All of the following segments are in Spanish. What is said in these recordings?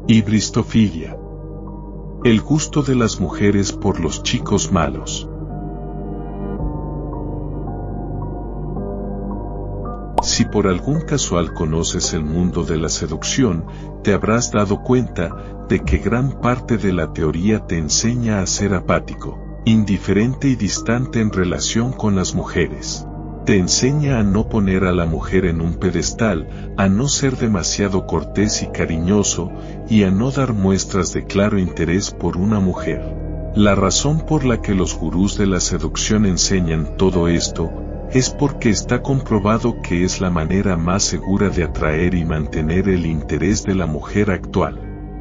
Hibristofilia. El gusto de las mujeres por los chicos malos. Si por algún casual conoces el mundo de la seducción, te habrás dado cuenta de que gran parte de la teoría te enseña a ser apático, indiferente y distante en relación con las mujeres. Te enseña a no poner a la mujer en un pedestal, a no ser demasiado cortés y cariñoso, y a no dar muestras de claro interés por una mujer. La razón por la que los gurús de la seducción enseñan todo esto, es porque está comprobado que es la manera más segura de atraer y mantener el interés de la mujer actual.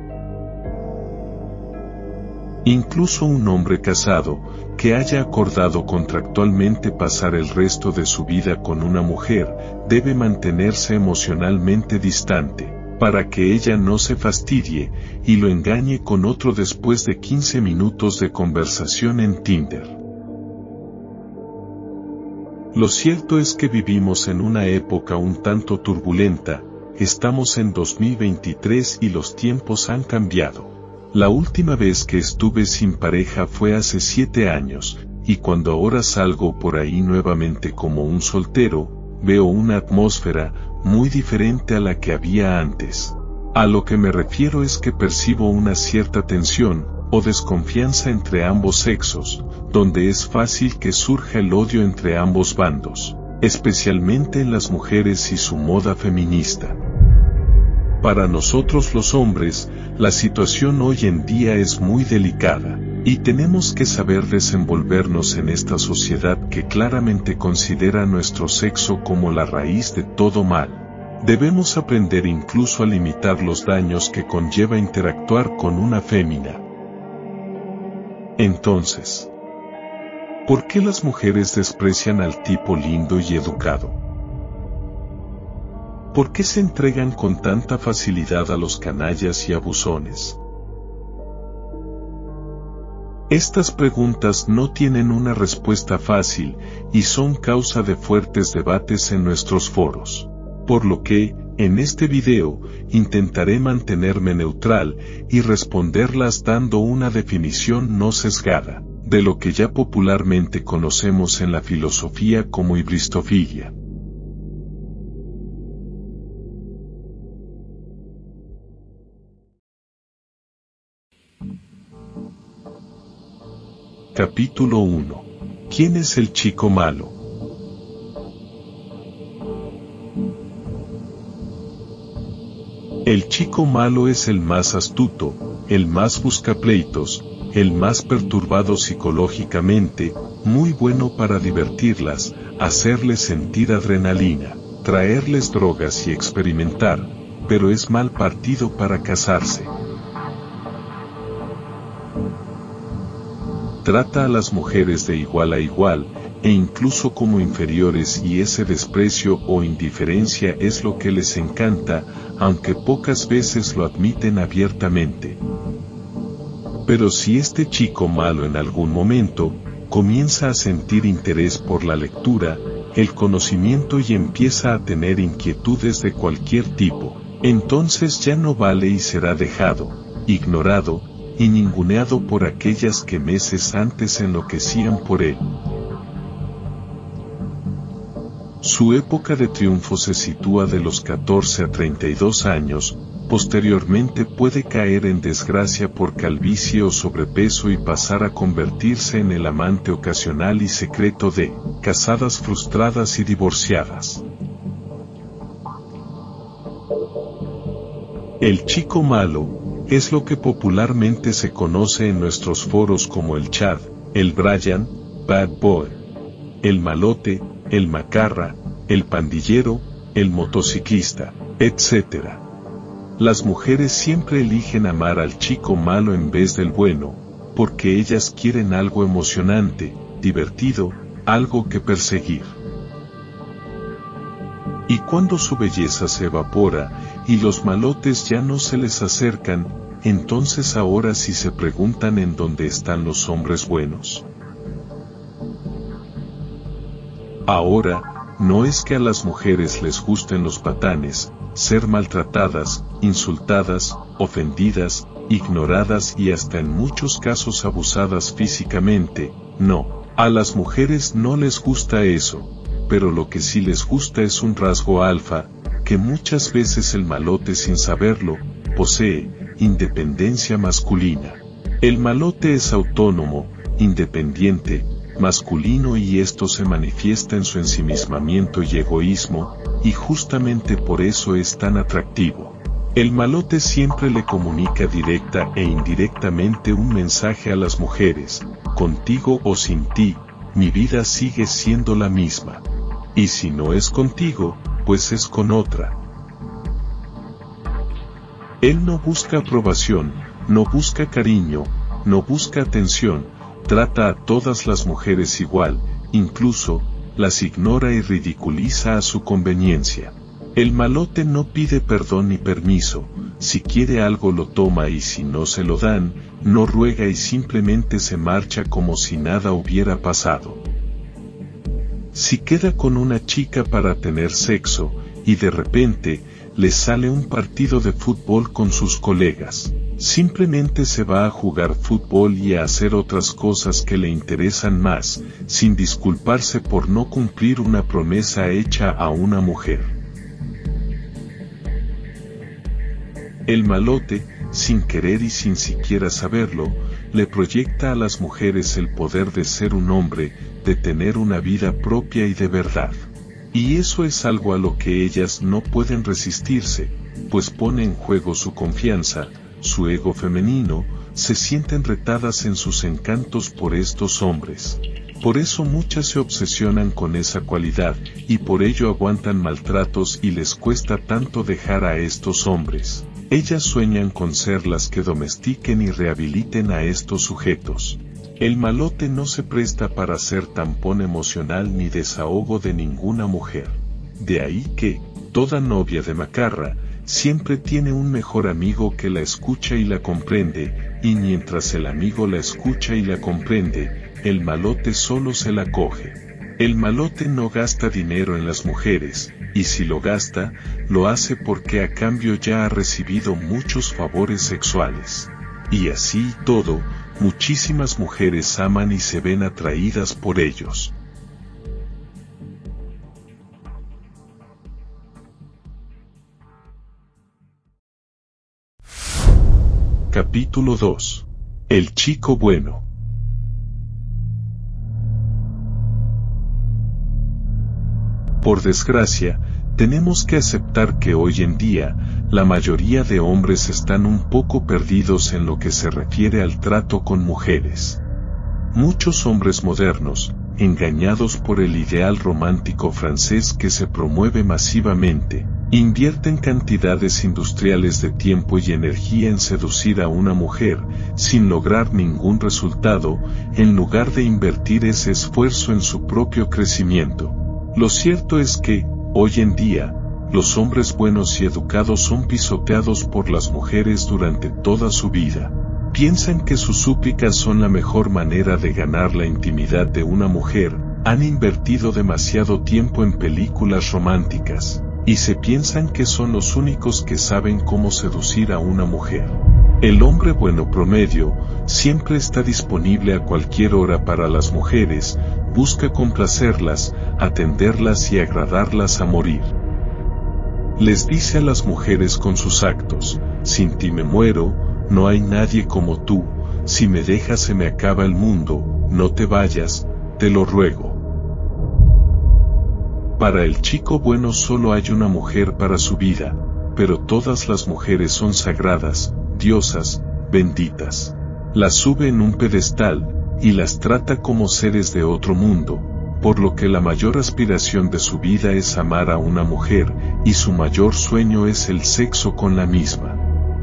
Incluso un hombre casado, que haya acordado contractualmente pasar el resto de su vida con una mujer, debe mantenerse emocionalmente distante, para que ella no se fastidie, y lo engañe con otro después de 15 minutos de conversación en Tinder. Lo cierto es que vivimos en una época un tanto turbulenta, estamos en 2023 y los tiempos han cambiado. La última vez que estuve sin pareja fue hace 7 años, y cuando ahora salgo por ahí nuevamente como un soltero, veo una atmósfera muy diferente a la que había antes. A lo que me refiero es que percibo una cierta tensión o desconfianza entre ambos sexos, donde es fácil que surja el odio entre ambos bandos, especialmente en las mujeres y su moda feminista. Para nosotros los hombres, la situación hoy en día es muy delicada, y tenemos que saber desenvolvernos en esta sociedad que claramente considera nuestro sexo como la raíz de todo mal. Debemos aprender incluso a limitar los daños que conlleva interactuar con una fémina. Entonces, ¿por qué las mujeres desprecian al tipo lindo y educado? ¿Por qué se entregan con tanta facilidad a los canallas y abusones? Estas preguntas no tienen una respuesta fácil y son causa de fuertes debates en nuestros foros. Por lo que, en este video, intentaré mantenerme neutral y responderlas dando una definición no sesgada, de lo que ya popularmente conocemos en la filosofía como hibristofilia. Capítulo 1. ¿Quién es el chico malo? El chico malo es el más astuto, el más buscapleitos, el más perturbado psicológicamente, muy bueno para divertirlas, hacerles sentir adrenalina, traerles drogas y experimentar, pero es mal partido para casarse. Trata a las mujeres de igual a igual, e incluso como inferiores, y ese desprecio o indiferencia es lo que les encanta, aunque pocas veces lo admiten abiertamente. Pero si este chico malo en algún momento comienza a sentir interés por la lectura, el conocimiento y empieza a tener inquietudes de cualquier tipo, entonces ya no vale y será dejado, ignorado y ninguneado por aquellas que meses antes enloquecían por él. Su época de triunfo se sitúa de los 14 a 32 años, posteriormente puede caer en desgracia por calvicie o sobrepeso y pasar a convertirse en el amante ocasional y secreto de casadas frustradas y divorciadas. El chico malo es lo que popularmente se conoce en nuestros foros como el Chad, el Brian, Bad Boy, el malote, el macarra, el pandillero, el motociclista, etc. Las mujeres siempre eligen amar al chico malo en vez del bueno, porque ellas quieren algo emocionante, divertido, algo que perseguir. Y cuando su belleza se evapora, y los malotes ya no se les acercan, entonces ahora sí se preguntan en dónde están los hombres buenos. Ahora, No es que a las mujeres les gusten los patanes, ser maltratadas, insultadas, ofendidas, ignoradas y hasta en muchos casos abusadas físicamente, no, a las mujeres no les gusta eso, pero lo que sí les gusta es un rasgo alfa, que muchas veces el malote sin saberlo, posee, independencia masculina. El malote es autónomo, independiente, masculino y esto se manifiesta en su ensimismamiento y egoísmo, y justamente por eso es tan atractivo. El malote siempre le comunica directa e indirectamente un mensaje a las mujeres: contigo o sin ti, mi vida sigue siendo la misma. Y si no es contigo, pues es con otra. Él no busca aprobación, no busca cariño, no busca atención, trata a todas las mujeres igual, incluso, las ignora y ridiculiza a su conveniencia. El malote no pide perdón ni permiso, si quiere algo lo toma y si no se lo dan, no ruega y simplemente se marcha como si nada hubiera pasado. Si queda con una chica para tener sexo, y de repente, le sale un partido de fútbol con sus colegas, simplemente se va a jugar fútbol y a hacer otras cosas que le interesan más, sin disculparse por no cumplir una promesa hecha a una mujer. El malote, sin querer y sin siquiera saberlo, le proyecta a las mujeres el poder de ser un hombre, de tener una vida propia y de verdad. Y eso es algo a lo que ellas no pueden resistirse, pues pone en juego su confianza, su ego femenino, se sienten retadas en sus encantos por estos hombres. Por eso muchas se obsesionan con esa cualidad, y por ello aguantan maltratos y les cuesta tanto dejar a estos hombres. Ellas sueñan con ser las que domestiquen y rehabiliten a estos sujetos. El malote no se presta para ser tampón emocional ni desahogo de ninguna mujer. De ahí que, toda novia de macarra, siempre tiene un mejor amigo que la escucha y la comprende, y mientras el amigo la escucha y la comprende, el malote solo se la coge. El malote no gasta dinero en las mujeres, y si lo gasta, lo hace porque a cambio ya ha recibido muchos favores sexuales. Y así y todo, muchísimas mujeres aman y se ven atraídas por ellos. Capítulo 2. El chico bueno. Por desgracia, tenemos que aceptar que hoy en día, la mayoría de hombres están un poco perdidos en lo que se refiere al trato con mujeres. Muchos hombres modernos, engañados por el ideal romántico francés que se promueve masivamente, invierten cantidades industriales de tiempo y energía en seducir a una mujer, sin lograr ningún resultado, en lugar de invertir ese esfuerzo en su propio crecimiento. Lo cierto es que, hoy en día, los hombres buenos y educados son pisoteados por las mujeres durante toda su vida. Piensan que sus súplicas son la mejor manera de ganar la intimidad de una mujer, han invertido demasiado tiempo en películas románticas, y se piensan que son los únicos que saben cómo seducir a una mujer. El hombre bueno promedio, siempre está disponible a cualquier hora para las mujeres, busca complacerlas, atenderlas y agradarlas a morir. Les dice a las mujeres con sus actos: sin ti me muero, no hay nadie como tú, si me dejas se me acaba el mundo, no te vayas, te lo ruego. Para el chico bueno solo hay una mujer para su vida, pero todas las mujeres son sagradas, diosas, benditas. Las sube en un pedestal, y las trata como seres de otro mundo, por lo que la mayor aspiración de su vida es amar a una mujer, y su mayor sueño es el sexo con la misma.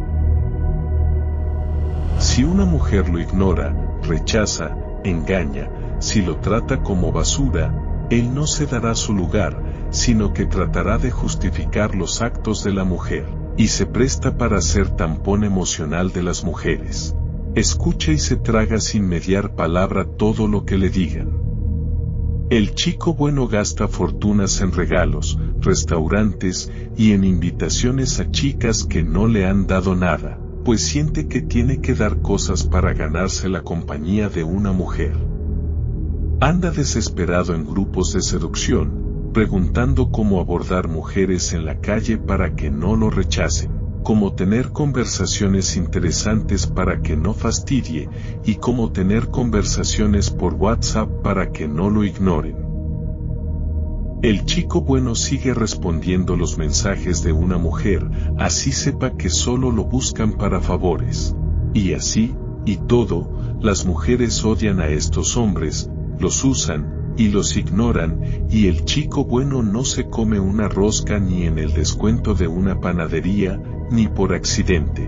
Si una mujer lo ignora, rechaza, engaña, si lo trata como basura, él no se dará su lugar, sino que tratará de justificar los actos de la mujer, y se presta para ser tampón emocional de las mujeres. Escucha y se traga sin mediar palabra todo lo que le digan. El chico bueno gasta fortunas en regalos, restaurantes y en invitaciones a chicas que no le han dado nada, pues siente que tiene que dar cosas para ganarse la compañía de una mujer. Anda desesperado en grupos de seducción, preguntando cómo abordar mujeres en la calle para que no lo rechacen, cómo tener conversaciones interesantes para que no fastidie, y cómo tener conversaciones por WhatsApp para que no lo ignoren. El chico bueno sigue respondiendo los mensajes de una mujer, así sepa que solo lo buscan para favores. Y así, y todo, las mujeres odian a estos hombres, los usan, y los ignoran, y el chico bueno no se come una rosca ni en el descuento de una panadería, ni por accidente.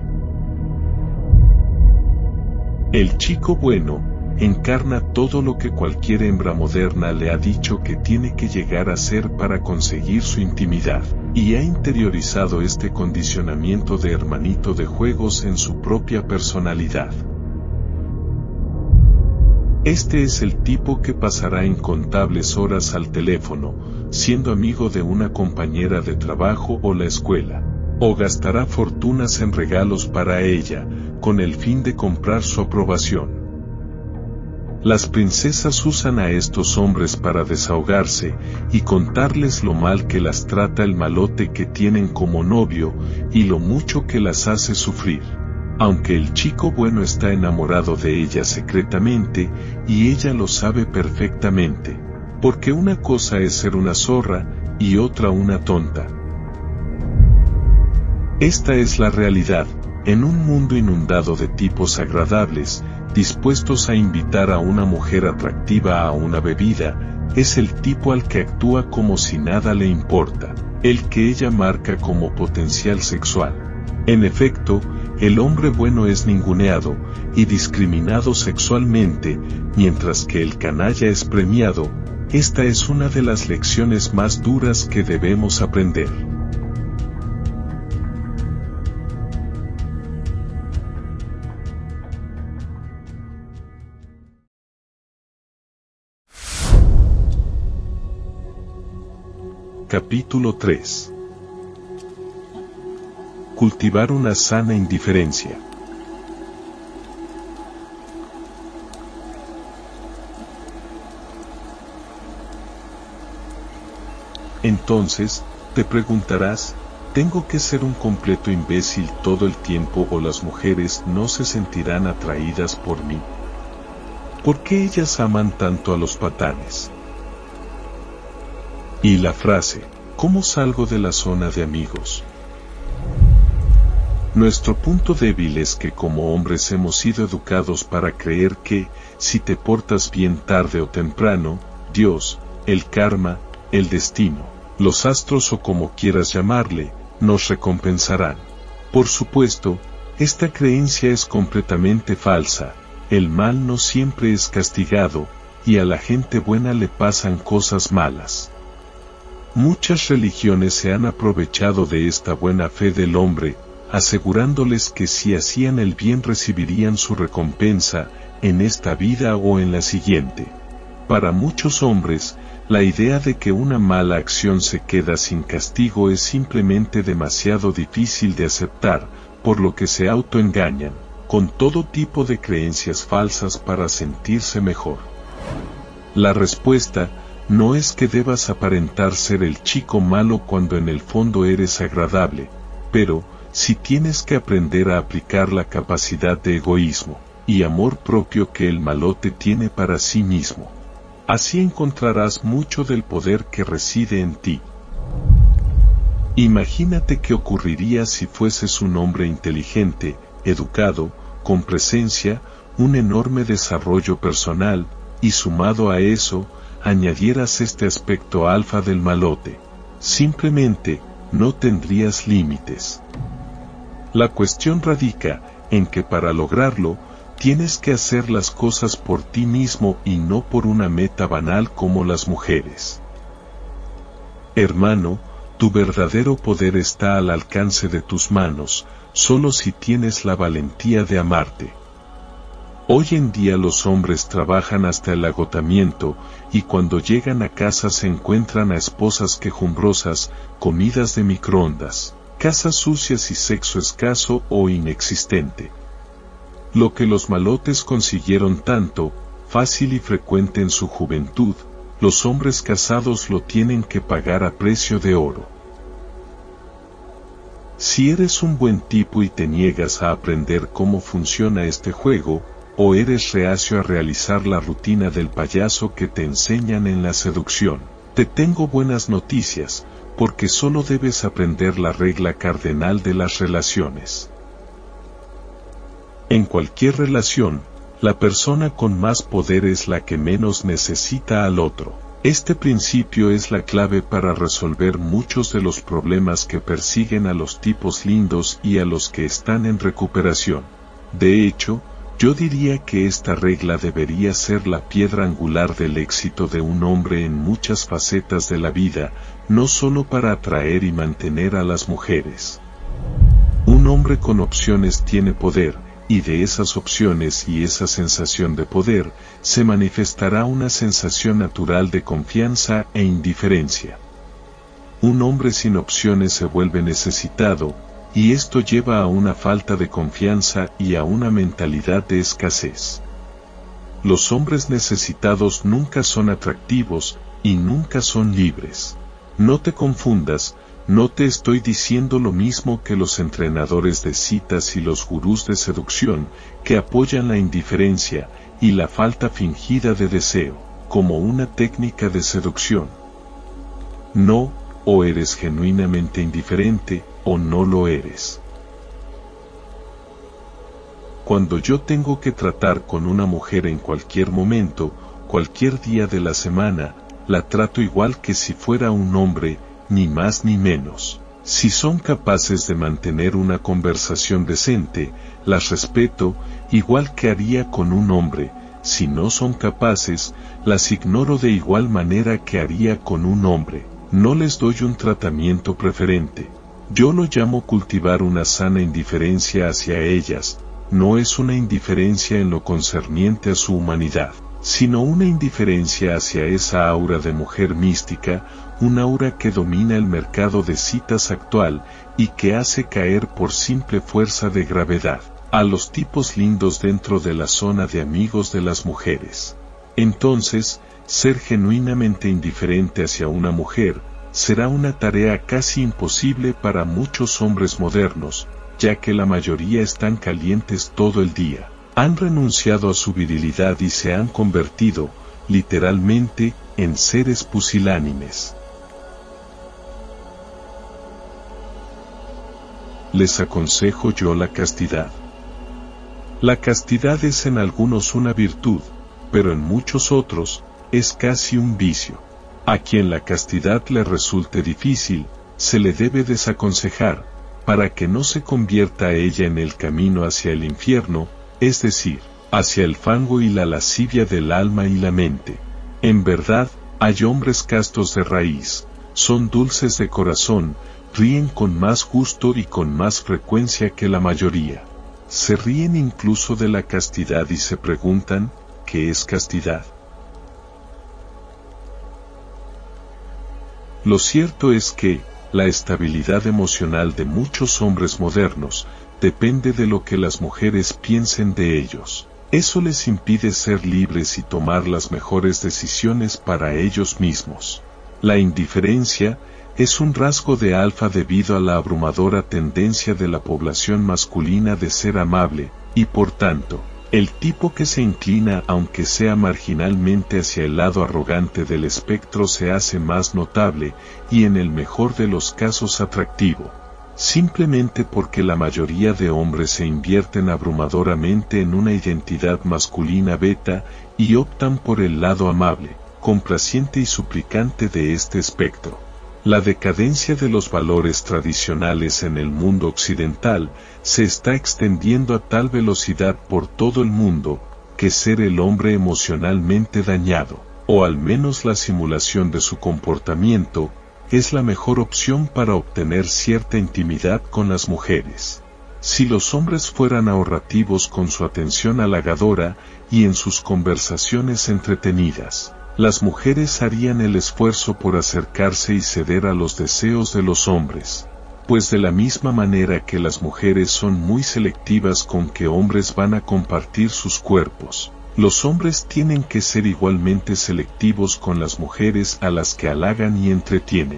El chico bueno encarna todo lo que cualquier hembra moderna le ha dicho que tiene que llegar a ser para conseguir su intimidad, y ha interiorizado este condicionamiento de hermanito de juegos en su propia personalidad. Este es el tipo que pasará incontables horas al teléfono, siendo amigo de una compañera de trabajo o la escuela, o gastará fortunas en regalos para ella, con el fin de comprar su aprobación. Las princesas usan a estos hombres para desahogarse y contarles lo mal que las trata el malote que tienen como novio y lo mucho que las hace sufrir. Aunque el chico bueno está enamorado de ella secretamente y ella lo sabe perfectamente, porque una cosa es ser una zorra y otra una tonta. Esta es la realidad, en un mundo inundado de tipos agradables, dispuestos a invitar a una mujer atractiva a una bebida, es el tipo al que actúa como si nada le importa, el que ella marca como potencial sexual. En efecto, el hombre bueno es ninguneado y discriminado sexualmente, mientras que el canalla es premiado. Esta es una de las lecciones más duras que debemos aprender. Capítulo 3. Cultivar una sana indiferencia. Entonces, te preguntarás, ¿tengo que ser un completo imbécil todo el tiempo o las mujeres no se sentirán atraídas por mí? ¿Por qué ellas aman tanto a los patanes? Y la frase, ¿cómo salgo de la zona de amigos? Nuestro punto débil es que como hombres hemos sido educados para creer que, si te portas bien tarde o temprano, Dios, el karma, el destino, los astros o como quieras llamarle, nos recompensarán. Por supuesto, esta creencia es completamente falsa, el mal no siempre es castigado, y a la gente buena le pasan cosas malas. Muchas religiones se han aprovechado de esta buena fe del hombre, asegurándoles que si hacían el bien recibirían su recompensa, en esta vida o en la siguiente. Para muchos hombres, la idea de que una mala acción se queda sin castigo es simplemente demasiado difícil de aceptar, por lo que se autoengañan, con todo tipo de creencias falsas para sentirse mejor. La respuesta no es que debas aparentar ser el chico malo cuando en el fondo eres agradable, pero si tienes que aprender a aplicar la capacidad de egoísmo y amor propio que el malote tiene para sí mismo. Así encontrarás mucho del poder que reside en ti. Imagínate qué ocurriría si fueses un hombre inteligente, educado, con presencia, un enorme desarrollo personal, y sumado a eso, añadieras este aspecto alfa del malote. Simplemente, no tendrías límites. La cuestión radica en que para lograrlo, tienes que hacer las cosas por ti mismo y no por una meta banal como las mujeres. Hermano, tu verdadero poder está al alcance de tus manos, solo si tienes la valentía de amarte. Hoy en día los hombres trabajan hasta el agotamiento, y cuando llegan a casa se encuentran a esposas quejumbrosas, comidas de microondas, casas sucias y sexo escaso o inexistente. Lo que los malotes consiguieron tanto, fácil y frecuente en su juventud, los hombres casados lo tienen que pagar a precio de oro. Si eres un buen tipo y te niegas a aprender cómo funciona este juego, o eres reacio a realizar la rutina del payaso que te enseñan en la seducción, te tengo buenas noticias, porque solo debes aprender la regla cardenal de las relaciones. En cualquier relación, la persona con más poder es la que menos necesita al otro. Este principio es la clave para resolver muchos de los problemas que persiguen a los tipos lindos y a los que están en recuperación. De hecho, yo diría que esta regla debería ser la piedra angular del éxito de un hombre en muchas facetas de la vida, no solo para atraer y mantener a las mujeres. Un hombre con opciones tiene poder, y de esas opciones y esa sensación de poder, se manifestará una sensación natural de confianza e indiferencia. Un hombre sin opciones se vuelve necesitado, y esto lleva a una falta de confianza y a una mentalidad de escasez. Los hombres necesitados nunca son atractivos, y nunca son libres. No te confundas, no te estoy diciendo lo mismo que los entrenadores de citas y los gurús de seducción, que apoyan la indiferencia y la falta fingida de deseo, como una técnica de seducción. No, o eres genuinamente indiferente, o no lo eres. Cuando yo tengo que tratar con una mujer en cualquier momento, cualquier día de la semana, la trato igual que si fuera un hombre, ni más ni menos. Si son capaces de mantener una conversación decente, las respeto, igual que haría con un hombre. Si no son capaces, las ignoro de igual manera que haría con un hombre. No les doy un tratamiento preferente. Yo lo llamo cultivar una sana indiferencia hacia ellas. No es una indiferencia en lo concerniente a su humanidad, sino una indiferencia hacia esa aura de mujer mística, un aura que domina el mercado de citas actual y que hace caer por simple fuerza de gravedad a los tipos lindos dentro de la zona de amigos de las mujeres. Entonces, ser genuinamente indiferente hacia una mujer será una tarea casi imposible para muchos hombres modernos, ya que la mayoría están calientes todo el día. Han renunciado a su virilidad y se han convertido, literalmente, en seres pusilánimes. Les aconsejo yo la castidad. La castidad es en algunos una virtud, pero en muchos otros, es casi un vicio. A quien la castidad le resulte difícil, se le debe desaconsejar, para que no se convierta ella en el camino hacia el infierno, es decir, hacia el fango y la lascivia del alma y la mente. En verdad, hay hombres castos de raíz, son dulces de corazón, ríen con más gusto y con más frecuencia que la mayoría. Se ríen incluso de la castidad y se preguntan, ¿qué es castidad? Lo cierto es que, la estabilidad emocional de muchos hombres modernos, depende de lo que las mujeres piensen de ellos. Eso les impide ser libres y tomar las mejores decisiones para ellos mismos. La indiferencia es un rasgo de alfa debido a la abrumadora tendencia de la población masculina de ser amable, y por tanto, el tipo que se inclina aunque sea marginalmente hacia el lado arrogante del espectro se hace más notable, y en el mejor de los casos atractivo. Simplemente porque la mayoría de hombres se invierten abrumadoramente en una identidad masculina beta, y optan por el lado amable, complaciente y suplicante de este espectro. La decadencia de los valores tradicionales en el mundo occidental se está extendiendo a tal velocidad por todo el mundo, que ser el hombre emocionalmente dañado, o al menos la simulación de su comportamiento, es la mejor opción para obtener cierta intimidad con las mujeres. Si los hombres fueran ahorrativos con su atención halagadora y en sus conversaciones entretenidas, las mujeres harían el esfuerzo por acercarse y ceder a los deseos de los hombres. Pues de la misma manera que las mujeres son muy selectivas con qué hombres van a compartir sus cuerpos, los hombres tienen que ser igualmente selectivos con las mujeres a las que halagan y entretienen.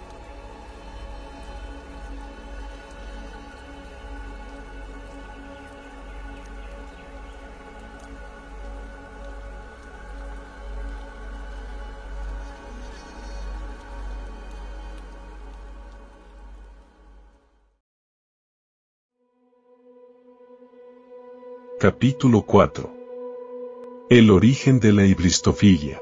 Capítulo 4. El origen de la hibristofilia.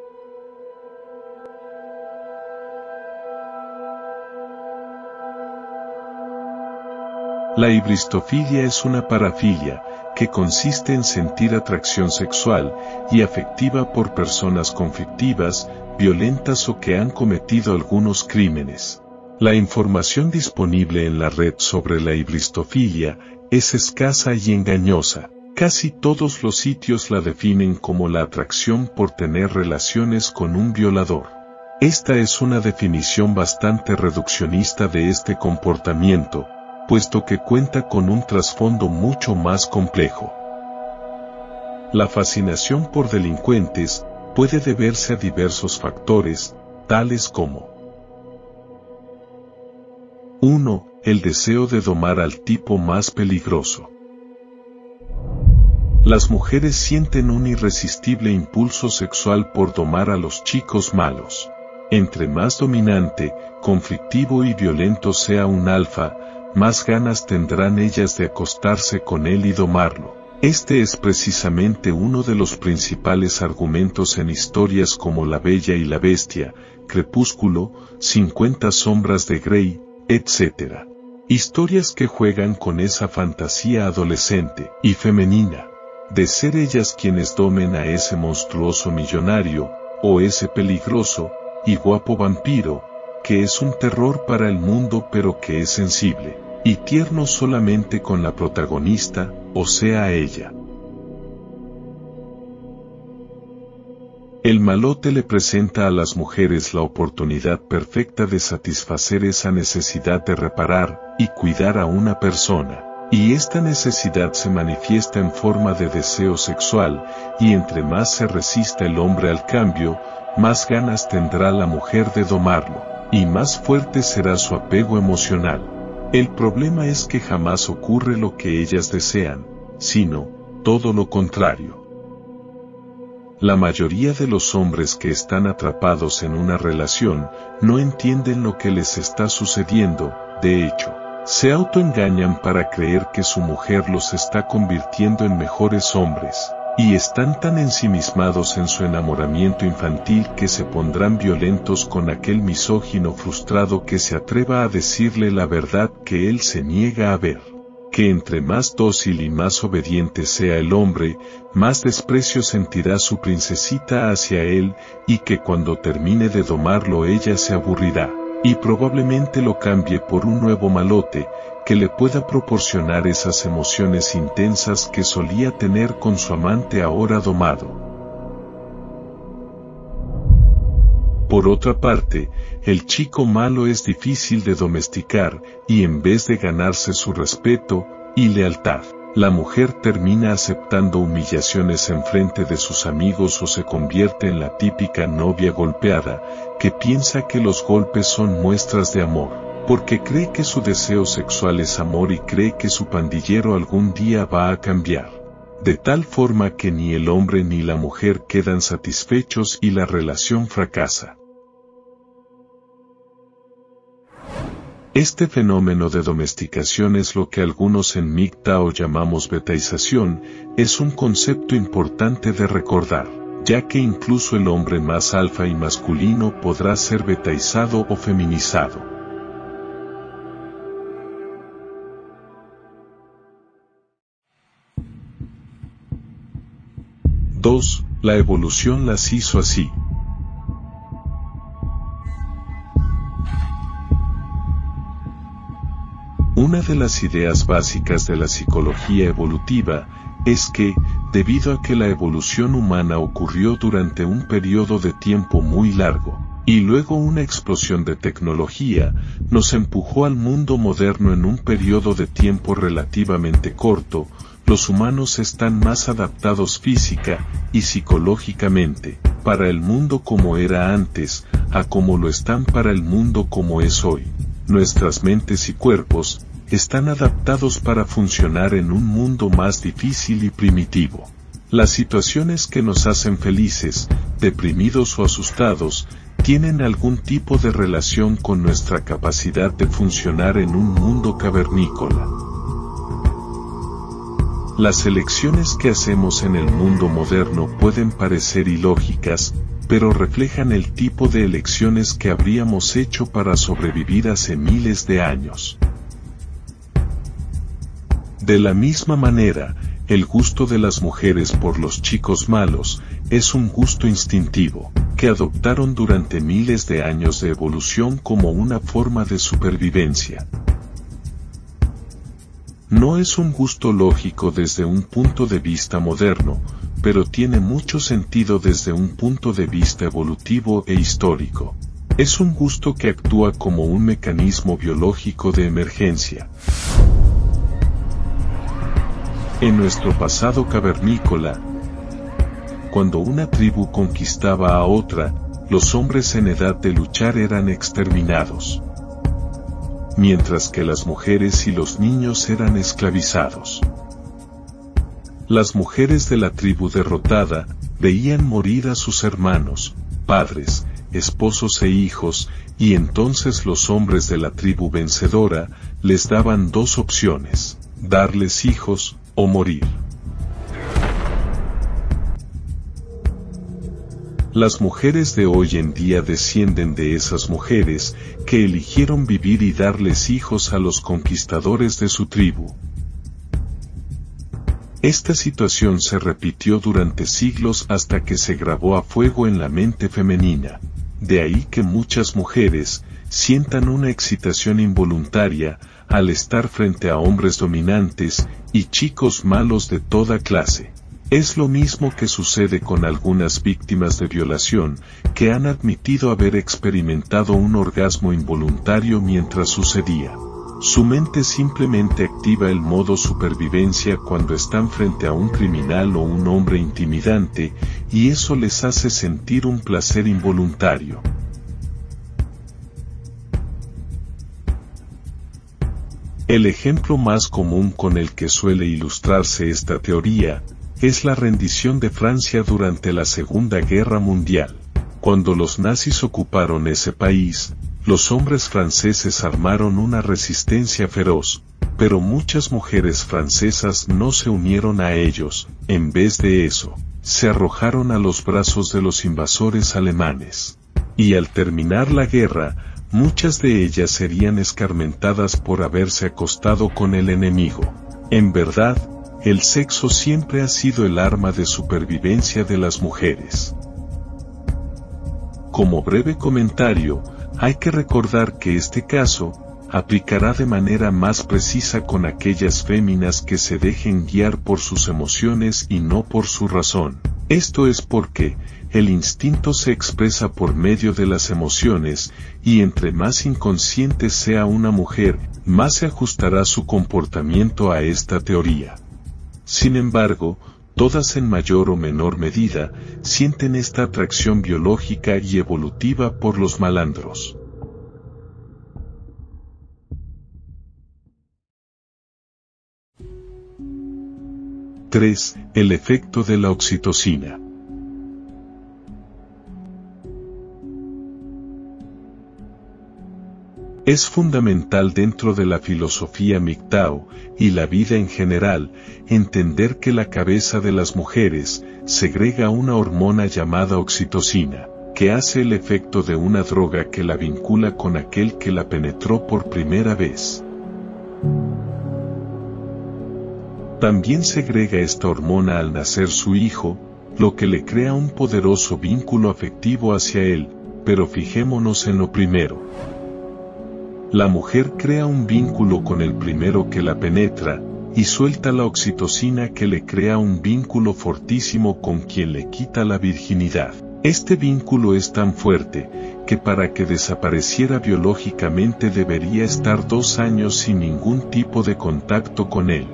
La hibristofilia es una parafilia, que consiste en sentir atracción sexual y afectiva por personas conflictivas, violentas o que han cometido algunos crímenes. La información disponible en la red sobre la hibristofilia es escasa y engañosa. Casi todos los sitios la definen como la atracción por tener relaciones con un violador. Esta es una definición bastante reduccionista de este comportamiento, puesto que cuenta con un trasfondo mucho más complejo. La fascinación por delincuentes puede deberse a diversos factores, tales como 1. El deseo de domar al tipo más peligroso. Las mujeres sienten un irresistible impulso sexual por domar a los chicos malos. Entre más dominante, conflictivo y violento sea un alfa, más ganas tendrán ellas de acostarse con él y domarlo. Este es precisamente uno de los principales argumentos en historias como La Bella y la Bestia, Crepúsculo, 50 sombras de Grey, etc. Historias que juegan con esa fantasía adolescente y femenina, de ser ellas quienes domen a ese monstruoso millonario, o ese peligroso y guapo vampiro, que es un terror para el mundo pero que es sensible y tierno solamente con la protagonista, o sea ella. El malote le presenta a las mujeres la oportunidad perfecta de satisfacer esa necesidad de reparar y cuidar a una persona. Y esta necesidad se manifiesta en forma de deseo sexual, y entre más se resista el hombre al cambio, más ganas tendrá la mujer de domarlo, y más fuerte será su apego emocional. El problema es que jamás ocurre lo que ellas desean, sino todo lo contrario. La mayoría de los hombres que están atrapados en una relación no entienden lo que les está sucediendo, de hecho, se autoengañan para creer que su mujer los está convirtiendo en mejores hombres, y están tan ensimismados en su enamoramiento infantil que se pondrán violentos con aquel misógino frustrado que se atreva a decirle la verdad que él se niega a ver. Que entre más dócil y más obediente sea el hombre, más desprecio sentirá su princesita hacia él, y que cuando termine de domarlo ella se aburrirá, y probablemente lo cambie por un nuevo malote, que le pueda proporcionar esas emociones intensas que solía tener con su amante ahora domado. Por otra parte, el chico malo es difícil de domesticar, y en vez de ganarse su respeto y lealtad, la mujer termina aceptando humillaciones en frente de sus amigos o se convierte en la típica novia golpeada, que piensa que los golpes son muestras de amor, porque cree que su deseo sexual es amor y cree que su pandillero algún día va a cambiar. De tal forma que ni el hombre ni la mujer quedan satisfechos y la relación fracasa. Este fenómeno de domesticación es lo que algunos en MGTOW llamamos betaización, es un concepto importante de recordar, ya que incluso el hombre más alfa y masculino podrá ser betaizado o feminizado. Dos, la evolución las hizo así. Una de las ideas básicas de la psicología evolutiva es que, debido a que la evolución humana ocurrió durante un periodo de tiempo muy largo, y luego una explosión de tecnología, nos empujó al mundo moderno en un periodo de tiempo relativamente corto, los humanos están más adaptados física y psicológicamente, para el mundo como era antes, a como lo están para el mundo como es hoy. Nuestras mentes y cuerpos están adaptados para funcionar en un mundo más difícil y primitivo. Las situaciones que nos hacen felices, deprimidos o asustados, tienen algún tipo de relación con nuestra capacidad de funcionar en un mundo cavernícola. Las elecciones que hacemos en el mundo moderno pueden parecer ilógicas, pero reflejan el tipo de elecciones que habríamos hecho para sobrevivir hace miles de años. De la misma manera, el gusto de las mujeres por los chicos malos es un gusto instintivo, que adoptaron durante miles de años de evolución como una forma de supervivencia. No es un gusto lógico desde un punto de vista moderno, pero tiene mucho sentido desde un punto de vista evolutivo e histórico. Es un gusto que actúa como un mecanismo biológico de emergencia. En nuestro pasado cavernícola, cuando una tribu conquistaba a otra, los hombres en edad de luchar eran exterminados, mientras que las mujeres y los niños eran esclavizados. Las mujeres de la tribu derrotada veían morir a sus hermanos, padres, esposos e hijos, y entonces los hombres de la tribu vencedora les daban dos opciones: darles hijos o morir. Las mujeres de hoy en día descienden de esas mujeres que eligieron vivir y darles hijos a los conquistadores de su tribu. Esta situación se repitió durante siglos hasta que se grabó a fuego en la mente femenina. De ahí que muchas mujeres sientan una excitación involuntaria al estar frente a hombres dominantes y chicos malos de toda clase. Es lo mismo que sucede con algunas víctimas de violación, que han admitido haber experimentado un orgasmo involuntario mientras sucedía. Su mente simplemente activa el modo supervivencia cuando están frente a un criminal o un hombre intimidante, y eso les hace sentir un placer involuntario. El ejemplo más común con el que suele ilustrarse esta teoría es la rendición de Francia durante la Segunda Guerra Mundial. Cuando los nazis ocuparon ese país, los hombres franceses armaron una resistencia feroz, pero muchas mujeres francesas no se unieron a ellos. En vez de eso, se arrojaron a los brazos de los invasores alemanes. Y al terminar la guerra, muchas de ellas serían escarmentadas por haberse acostado con el enemigo. En verdad, el sexo siempre ha sido el arma de supervivencia de las mujeres. Como breve comentario, hay que recordar que este caso aplicará de manera más precisa con aquellas féminas que se dejen guiar por sus emociones y no por su razón. Esto es porque el instinto se expresa por medio de las emociones, y entre más inconsciente sea una mujer, más se ajustará su comportamiento a esta teoría. Sin embargo, todas en mayor o menor medida sienten esta atracción biológica y evolutiva por los malandros. ¡3! El efecto de la oxitocina. Es fundamental dentro de la filosofía MGTOW y la vida en general, entender que la cabeza de las mujeres segrega una hormona llamada oxitocina, que hace el efecto de una droga que la vincula con aquel que la penetró por primera vez. También segrega esta hormona al nacer su hijo, lo que le crea un poderoso vínculo afectivo hacia él, pero fijémonos en lo primero. La mujer crea un vínculo con el primero que la penetra, y suelta la oxitocina que le crea un vínculo fortísimo con quien le quita la virginidad. Este vínculo es tan fuerte, que para que desapareciera biológicamente debería estar 2 años sin ningún tipo de contacto con él.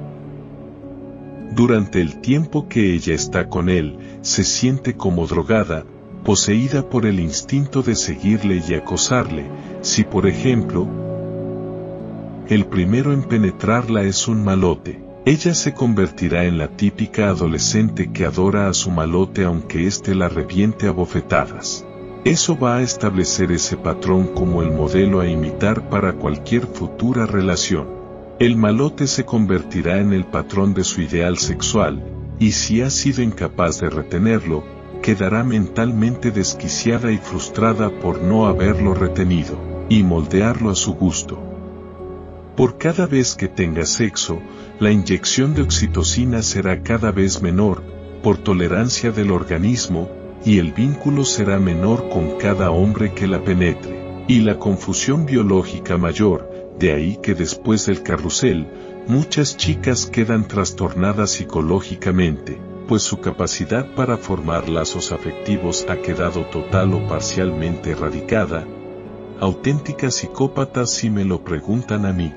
Durante el tiempo que ella está con él, se siente como drogada, poseída por el instinto de seguirle y acosarle. Si por ejemplo, el primero en penetrarla es un malote, ella se convertirá en la típica adolescente que adora a su malote aunque éste la reviente a bofetadas. Eso va a establecer ese patrón como el modelo a imitar para cualquier futura relación. El malote se convertirá en el patrón de su ideal sexual, y si ha sido incapaz de retenerlo, quedará mentalmente desquiciada y frustrada por no haberlo retenido, y moldearlo a su gusto. Por cada vez que tenga sexo, la inyección de oxitocina será cada vez menor, por tolerancia del organismo, y el vínculo será menor con cada hombre que la penetre, y la confusión biológica mayor. De ahí que después del carrusel, muchas chicas quedan trastornadas psicológicamente, pues su capacidad para formar lazos afectivos ha quedado total o parcialmente erradicada. Auténticas psicópatas si me lo preguntan a mí.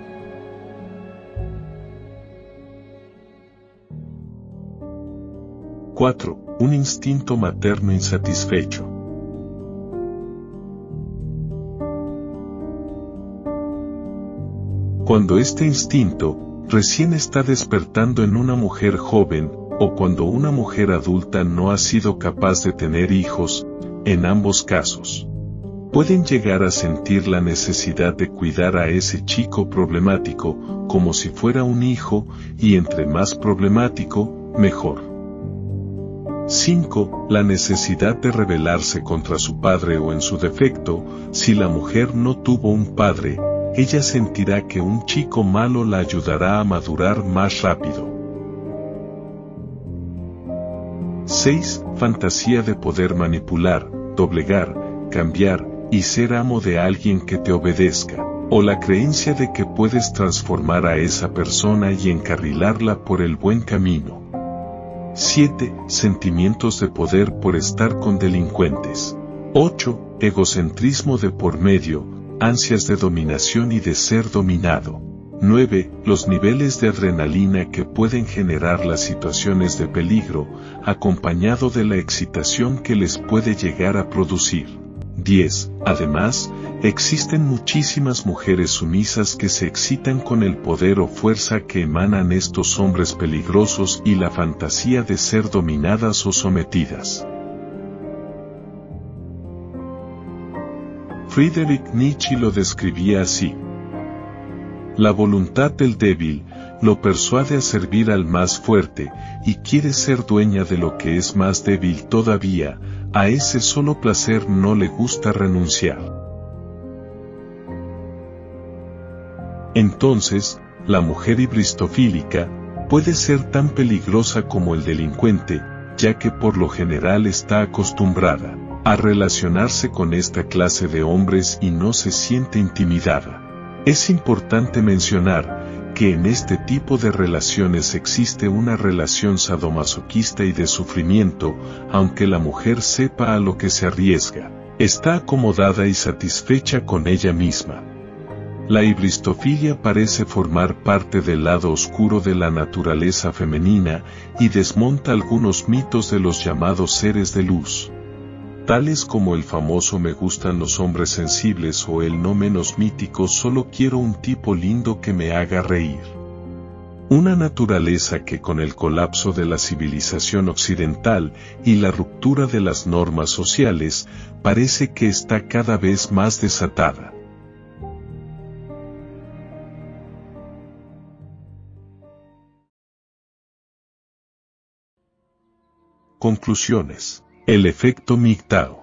¡4! Un instinto materno insatisfecho. Cuando este instinto recién está despertando en una mujer joven, o cuando una mujer adulta no ha sido capaz de tener hijos, en ambos casos, pueden llegar a sentir la necesidad de cuidar a ese chico problemático, como si fuera un hijo, y entre más problemático, mejor. 5. La necesidad de rebelarse contra su padre o en su defecto, si la mujer no tuvo un padre, ella sentirá que un chico malo la ayudará a madurar más rápido. 6. Fantasía de poder manipular, doblegar, cambiar, y ser amo de alguien que te obedezca, o la creencia de que puedes transformar a esa persona y encarrilarla por el buen camino. 7. Sentimientos de poder por estar con delincuentes. 8. Egocentrismo de por medio, ansias de dominación y de ser dominado. 9. Los niveles de adrenalina que pueden generar las situaciones de peligro, acompañado de la excitación que les puede llegar a producir. 10. Además, existen muchísimas mujeres sumisas que se excitan con el poder o fuerza que emanan estos hombres peligrosos y la fantasía de ser dominadas o sometidas. Friedrich Nietzsche lo describía así: la voluntad del débil lo persuade a servir al más fuerte, y quiere ser dueña de lo que es más débil todavía, a ese solo placer no le gusta renunciar. Entonces, la mujer hibristofílica puede ser tan peligrosa como el delincuente, ya que por lo general está acostumbrada a relacionarse con esta clase de hombres y no se siente intimidada. Es importante mencionar que en este tipo de relaciones existe una relación sadomasoquista y de sufrimiento, aunque la mujer sepa a lo que se arriesga, está acomodada y satisfecha con ella misma. La hibristofilia parece formar parte del lado oscuro de la naturaleza femenina y desmonta algunos mitos de los llamados seres de luz, tales como el famoso me gustan los hombres sensibles o el no menos mítico solo quiero un tipo lindo que me haga reír. Una naturaleza que con el colapso de la civilización occidental y la ruptura de las normas sociales, parece que está cada vez más desatada. Conclusiones. El efecto MGTOW.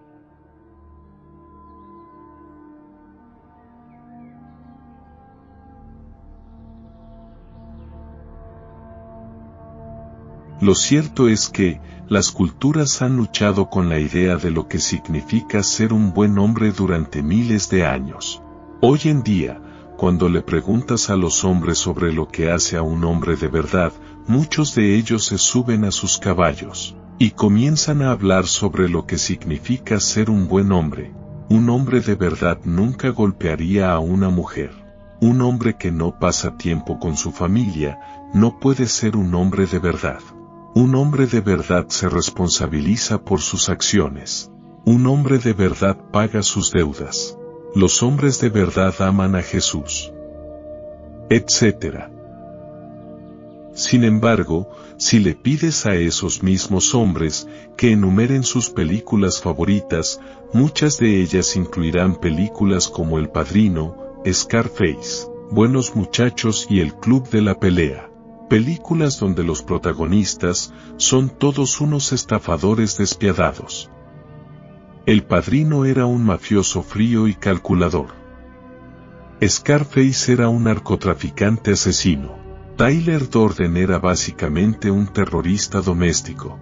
Lo cierto es que, las culturas han luchado con la idea de lo que significa ser un buen hombre durante miles de años. Hoy en día, cuando le preguntas a los hombres sobre lo que hace a un hombre de verdad, muchos de ellos se suben a sus caballos y comienzan a hablar sobre lo que significa ser un buen hombre. Un hombre de verdad nunca golpearía a una mujer. Un hombre que no pasa tiempo con su familia no puede ser un hombre de verdad. Un hombre de verdad se responsabiliza por sus acciones. Un hombre de verdad paga sus deudas. Los hombres de verdad aman a Jesús, etc. Sin embargo, si le pides a esos mismos hombres que enumeren sus películas favoritas, muchas de ellas incluirán películas como El Padrino, Scarface, Buenos Muchachos y El Club de la Pelea. Películas donde los protagonistas son todos unos estafadores despiadados. El Padrino era un mafioso frío y calculador. Scarface era un narcotraficante asesino. Tyler Durden era básicamente un terrorista doméstico.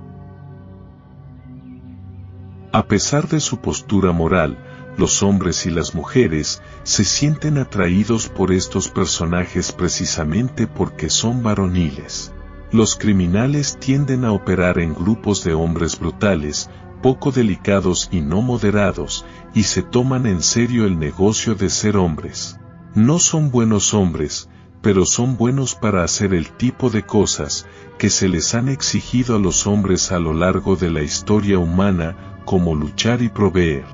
A pesar de su postura moral, los hombres y las mujeres se sienten atraídos por estos personajes precisamente porque son varoniles. Los criminales tienden a operar en grupos de hombres brutales, poco delicados y no moderados, y se toman en serio el negocio de ser hombres. No son buenos hombres, pero son buenos para hacer el tipo de cosas que se les han exigido a los hombres a lo largo de la historia humana, como luchar y proveer.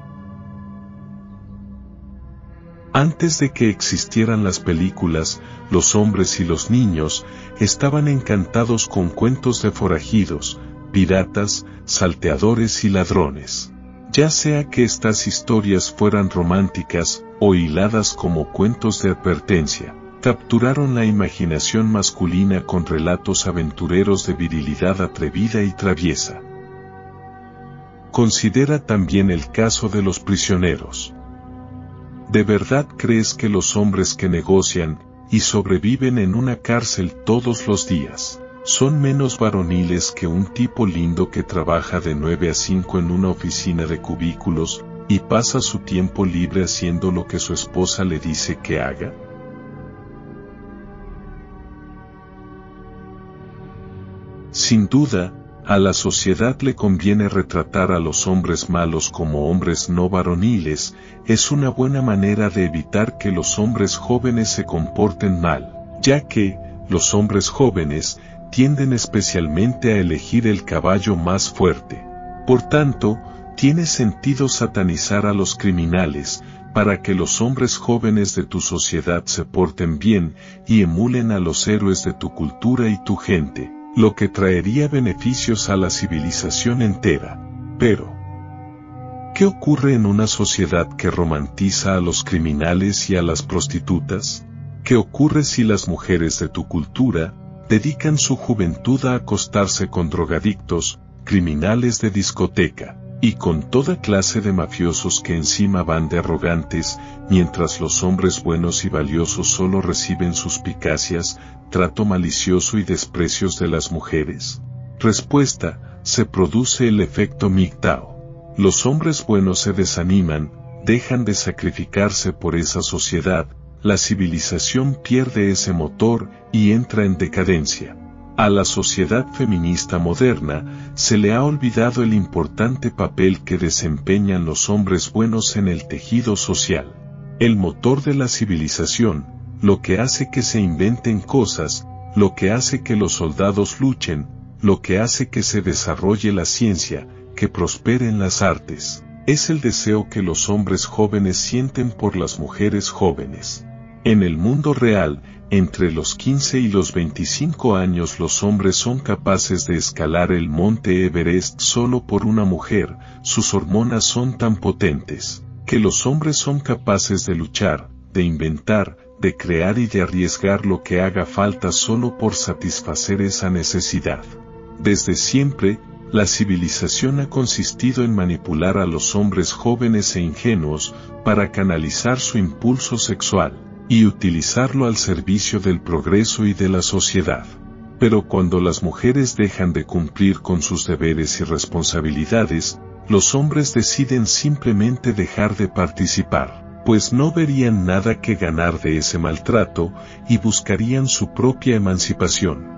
Antes de que existieran las películas, los hombres y los niños estaban encantados con cuentos de forajidos, piratas, salteadores y ladrones. Ya sea que estas historias fueran románticas o hiladas como cuentos de advertencia, capturaron la imaginación masculina con relatos aventureros de virilidad atrevida y traviesa. Considera también el caso de los prisioneros. ¿De verdad crees que los hombres que negocian y sobreviven en una cárcel todos los días son menos varoniles que un tipo lindo que trabaja de 9 a 5 en una oficina de cubículos y pasa su tiempo libre haciendo lo que su esposa le dice que haga? Sin duda, a la sociedad le conviene retratar a los hombres malos como hombres no varoniles. Es una buena manera de evitar que los hombres jóvenes se comporten mal, ya que los hombres jóvenes tienden especialmente a elegir el caballo más fuerte. Por tanto, tiene sentido satanizar a los criminales, para que los hombres jóvenes de tu sociedad se porten bien y emulen a los héroes de tu cultura y tu gente, lo que traería beneficios a la civilización entera. Pero, ¿qué ocurre en una sociedad que romantiza a los criminales y a las prostitutas? ¿Qué ocurre si las mujeres de tu cultura dedican su juventud a acostarse con drogadictos, criminales de discoteca, y con toda clase de mafiosos que encima van de arrogantes, mientras los hombres buenos y valiosos solo reciben suspicacias, trato malicioso y desprecios de las mujeres? Respuesta: se produce el efecto MGTOW. Los hombres buenos se desaniman, dejan de sacrificarse por esa sociedad, la civilización pierde ese motor y entra en decadencia. A la sociedad feminista moderna se le ha olvidado el importante papel que desempeñan los hombres buenos en el tejido social. El motor de la civilización, lo que hace que se inventen cosas, lo que hace que los soldados luchen, lo que hace que se desarrolle la ciencia, que prosperen las artes, es el deseo que los hombres jóvenes sienten por las mujeres jóvenes. En el mundo real, entre los 15 y los 25 años los hombres son capaces de escalar el monte Everest solo por una mujer. Sus hormonas son tan potentes que los hombres son capaces de luchar, de inventar, de crear y de arriesgar lo que haga falta solo por satisfacer esa necesidad. Desde siempre, la civilización ha consistido en manipular a los hombres jóvenes e ingenuos para canalizar su impulso sexual y utilizarlo al servicio del progreso y de la sociedad. Pero cuando las mujeres dejan de cumplir con sus deberes y responsabilidades, los hombres deciden simplemente dejar de participar. pues no verían nada que ganar de ese maltrato y buscarían su propia emancipación.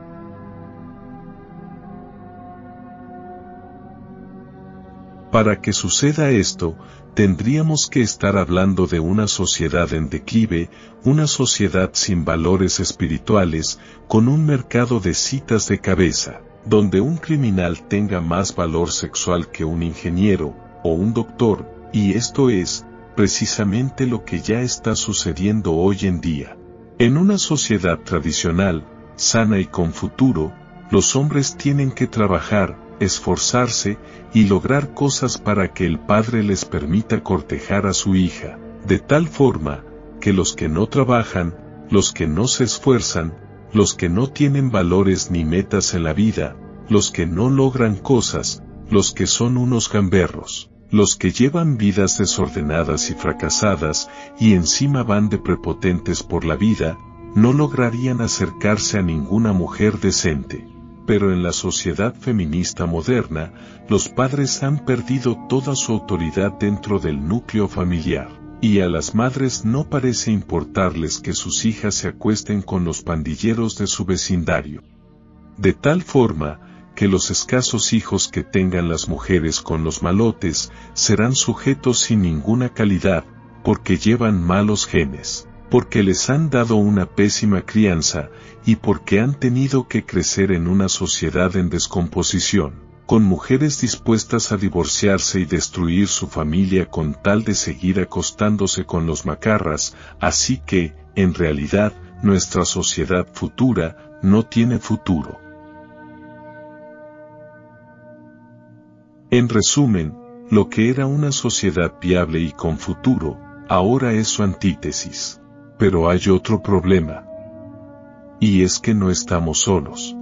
Para que suceda esto, tendríamos que estar hablando de una sociedad en declive, una sociedad sin valores espirituales, con un mercado de citas de cabeza, donde un criminal tenga más valor sexual que un ingeniero o un doctor, y esto es precisamente lo que ya está sucediendo hoy en día. En una sociedad tradicional, sana y con futuro, los hombres tienen que trabajar, esforzarse y lograr cosas para que el padre les permita cortejar a su hija, de tal forma que los que no trabajan, los que no se esfuerzan, los que no tienen valores ni metas en la vida, los que no logran cosas, los que son unos gamberros, los que llevan vidas desordenadas y fracasadas y encima van de prepotentes por la vida, no lograrían acercarse a ninguna mujer decente. Pero en la sociedad feminista moderna, los padres han perdido toda su autoridad dentro del núcleo familiar, y a las madres no parece importarles que sus hijas se acuesten con los pandilleros de su vecindario. De tal forma, que los escasos hijos que tengan las mujeres con los malotes, serán sujetos sin ninguna calidad, porque llevan malos genes, porque les han dado una pésima crianza, y porque han tenido que crecer en una sociedad en descomposición, con mujeres dispuestas a divorciarse y destruir su familia con tal de seguir acostándose con los macarras, así que, en realidad, nuestra sociedad futura, no tiene futuro. En resumen, lo que era una sociedad viable y con futuro, ahora es su antítesis. Pero hay otro problema. Y es que no estamos solos.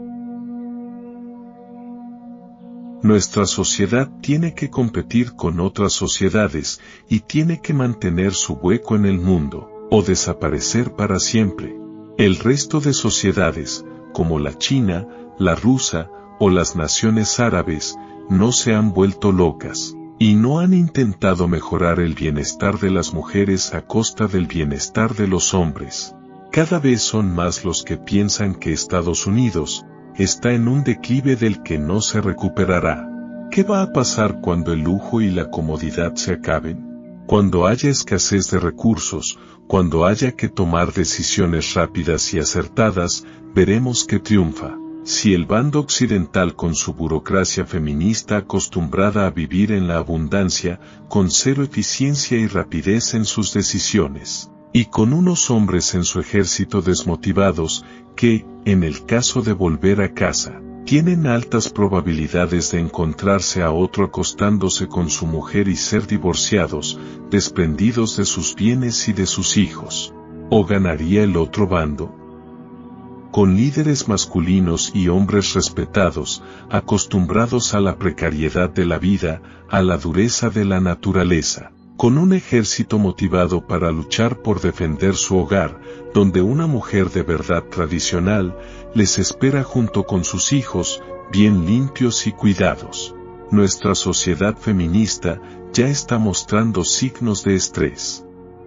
Nuestra sociedad tiene que competir con otras sociedades y tiene que mantener su hueco en el mundo, o desaparecer para siempre. El resto de sociedades, como la China, la rusa o las naciones árabes, no se han vuelto locas, y no han intentado mejorar el bienestar de las mujeres a costa del bienestar de los hombres. Cada vez son más los que piensan que Estados Unidos está en un declive del que no se recuperará. ¿Qué va a pasar cuando el lujo y la comodidad se acaben? Cuando haya escasez de recursos, cuando haya que tomar decisiones rápidas y acertadas, veremos qué triunfa. Si el bando occidental con su burocracia feminista acostumbrada a vivir en la abundancia, con cero eficiencia y rapidez en sus decisiones, y con unos hombres en su ejército desmotivados, que, en el caso de volver a casa, tienen altas probabilidades de encontrarse a otro acostándose con su mujer y ser divorciados, desprendidos de sus bienes y de sus hijos. ¿O ganaría el otro bando? Con líderes masculinos y hombres respetados, acostumbrados a la precariedad de la vida, a la dureza de la naturaleza, con un ejército motivado para luchar por defender su hogar, donde una mujer de verdad tradicional les espera junto con sus hijos, bien limpios y cuidados. Nuestra sociedad feminista ya está mostrando signos de estrés.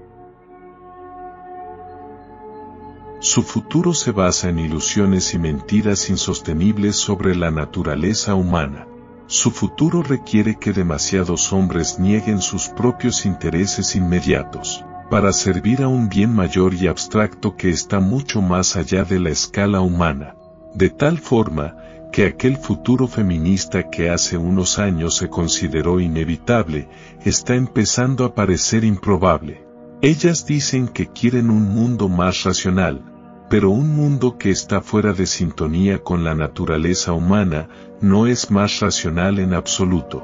Su futuro se basa en ilusiones y mentiras insostenibles sobre la naturaleza humana. Su futuro requiere que demasiados hombres nieguen sus propios intereses inmediatos, para servir a un bien mayor y abstracto que está mucho más allá de la escala humana. De tal forma, que aquel futuro feminista que hace unos años se consideró inevitable, está empezando a parecer improbable. Ellas dicen que quieren un mundo más racional, pero un mundo que está fuera de sintonía con la naturaleza humana, no es más racional en absoluto.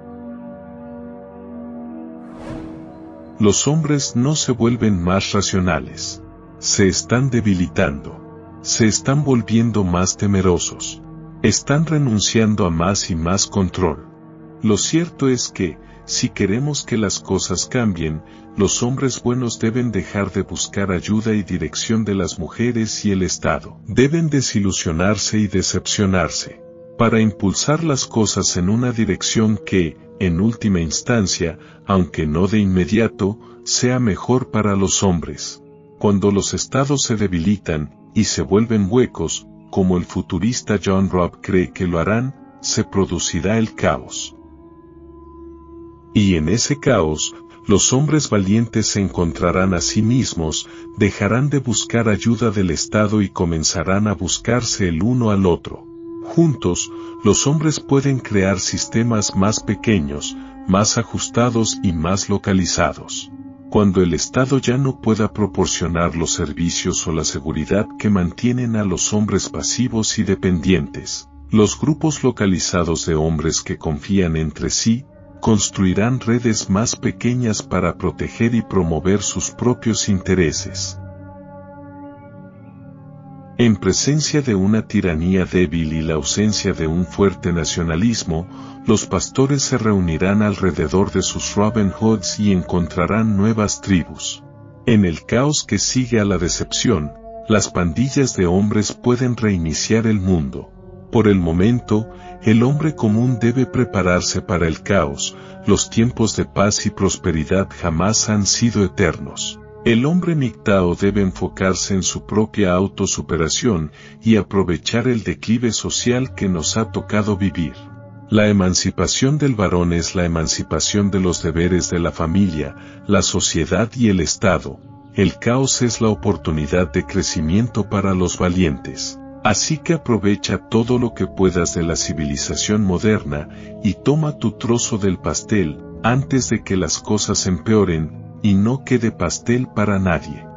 Los hombres no se vuelven más racionales. Se están debilitando. Se están volviendo más temerosos. Están renunciando a más y más control. Lo cierto es que, si queremos que las cosas cambien, los hombres buenos deben dejar de buscar ayuda y dirección de las mujeres y el Estado. Deben desilusionarse y decepcionarse, para impulsar las cosas en una dirección que, en última instancia, aunque no de inmediato, sea mejor para los hombres. Cuando los estados se debilitan, y se vuelven huecos, como el futurista John Robb cree que lo harán, se producirá el caos. Y en ese caos, los hombres valientes se encontrarán a sí mismos, dejarán de buscar ayuda del Estado y comenzarán a buscarse el uno al otro. Juntos, los hombres pueden crear sistemas más pequeños, más ajustados y más localizados. Cuando el Estado ya no pueda proporcionar los servicios o la seguridad que mantienen a los hombres pasivos y dependientes, los grupos localizados de hombres que confían entre sí, construirán redes más pequeñas para proteger y promover sus propios intereses. En presencia de una tiranía débil y la ausencia de un fuerte nacionalismo, los pastores se reunirán alrededor de sus Robin Hoods y encontrarán nuevas tribus. En el caos que sigue a la decepción, las pandillas de hombres pueden reiniciar el mundo. Por el momento, el hombre común debe prepararse para el caos. Los tiempos de paz y prosperidad jamás han sido eternos. El hombre MGTOW debe enfocarse en su propia autosuperación y aprovechar el declive social que nos ha tocado vivir. La emancipación del varón es la emancipación de los deberes de la familia, la sociedad y el Estado. El caos es la oportunidad de crecimiento para los valientes. Así que aprovecha todo lo que puedas de la civilización moderna y toma tu trozo del pastel antes de que las cosas empeoren y no quede pastel para nadie.